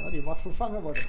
Maar die mag vervangen worden.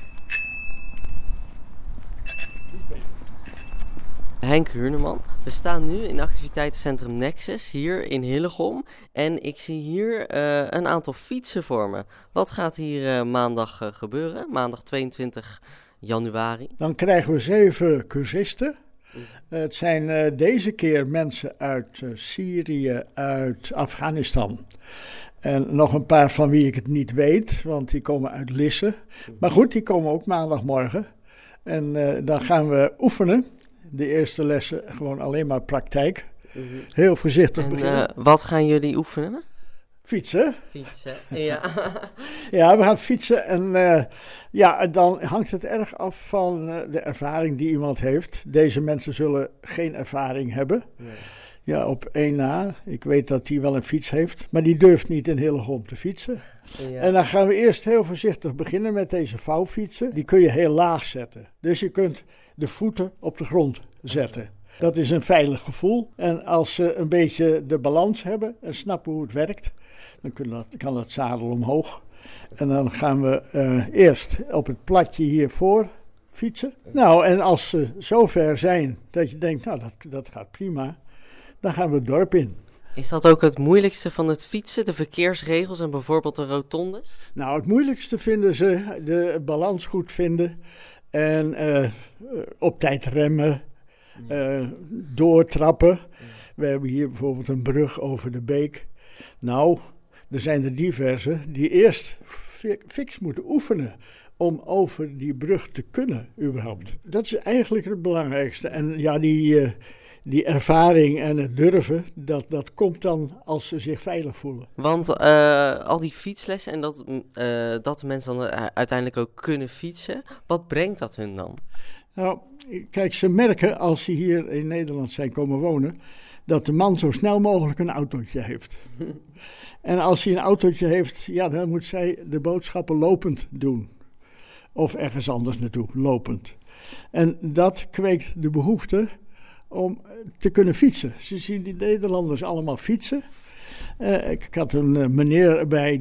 Henk Huurneman. We staan nu in activiteitencentrum Nexus hier in Hillegom. En ik zie hier een aantal fietsen voor me. Wat gaat hier maandag gebeuren? Maandag 22 januari. Dan krijgen we 7 cursisten. Het zijn deze keer mensen uit Syrië, uit Afghanistan. En nog een paar van wie ik het niet weet, want die komen uit Lisse. Maar goed, die komen ook maandagmorgen. En dan gaan we oefenen. De eerste lessen gewoon alleen maar praktijk. Heel voorzichtig beginnen. Wat gaan jullie oefenen? Fietsen. Fietsen, ja. Ja, we gaan fietsen en dan hangt het erg af van de ervaring die iemand heeft. Deze mensen zullen geen ervaring hebben. Nee. Ja, op 1 na. Ik weet dat hij wel een fiets heeft, maar die durft niet in Hillegom te fietsen. Ja. En dan gaan we eerst heel voorzichtig beginnen met deze vouwfietsen. Die kun je heel laag zetten. Dus je kunt de voeten op de grond zetten. Dat is een veilig gevoel. En als ze een beetje de balans hebben en snappen hoe het werkt, dan kan het zadel omhoog. En dan gaan we eerst op het platje hiervoor fietsen. Nou, en als ze zover zijn dat je denkt, nou, dat gaat prima, dan gaan we het dorp in. Is dat ook het moeilijkste van het fietsen, de verkeersregels en bijvoorbeeld de rotondes? Nou, het moeilijkste vinden ze de balans goed vinden en op tijd remmen, doortrappen. Ja. We hebben hier bijvoorbeeld een brug over de beek. Nou, er zijn er diverse die eerst fix moeten oefenen om over die brug te kunnen überhaupt. Dat is eigenlijk het belangrijkste. En ja, die ervaring en het durven, dat komt dan als ze zich veilig voelen. Want al die fietslessen en dat de mensen dan uiteindelijk ook kunnen fietsen, wat brengt dat hun dan? Nou, kijk, ze merken als ze hier in Nederland zijn komen wonen, dat de man zo snel mogelijk een autootje heeft. En als hij een autootje heeft, ja, dan moet zij de boodschappen lopend doen. Of ergens anders naartoe, lopend. En dat kweekt de behoefte om te kunnen fietsen. Ze zien die Nederlanders allemaal fietsen. Ik had een meneer erbij,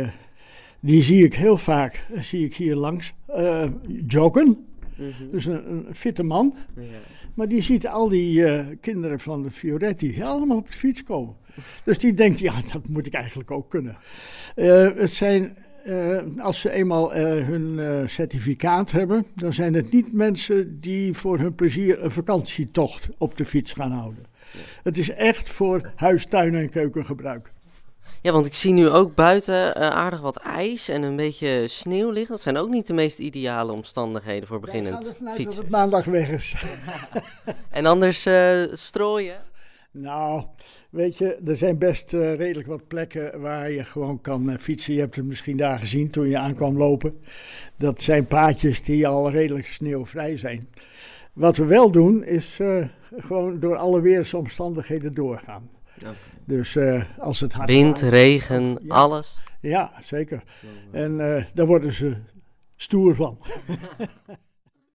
die zie ik heel vaak, zie ik hier langs, joggen. Mm-hmm. Dus een fitte man. Ja. Maar die ziet al die kinderen van de Fioretti allemaal op de fiets komen. Dus die denkt, ja, dat moet ik eigenlijk ook kunnen. Het zijn, als ze eenmaal hun certificaat hebben, dan zijn het niet mensen die voor hun plezier een vakantietocht op de fiets gaan houden. Ja. Het is echt voor huis, tuin en keukengebruik. Ja, want ik zie nu ook buiten aardig wat ijs en een beetje sneeuw liggen. Dat zijn ook niet de meest ideale omstandigheden voor beginnend fietsen. Dat het maandag weg is. En anders strooien? Nou, weet je, er zijn best redelijk wat plekken waar je gewoon kan fietsen. Je hebt het misschien daar gezien toen je aankwam lopen. Dat zijn paadjes die al redelijk sneeuwvrij zijn. Wat we wel doen is gewoon door alle weersomstandigheden doorgaan. Okay. Dus als het hard wind, regen, ja, alles? Ja, zeker. En daar worden ze stoer van.